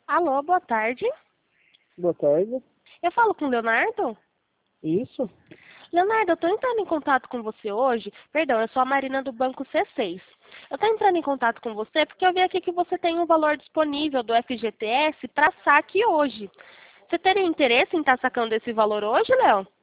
Alô, boa tarde. Boa tarde. Eu falo com o Leonardo? Isso? Leonardo, eu estou entrando em contato com você hoje. Perdão, eu sou a Marina do Banco C6. Eu estou entrando em contato com você porque eu vi aqui que você tem um valor disponível do FGTS para saque hoje. Você teria interesse em estar sacando esse valor hoje, Léo?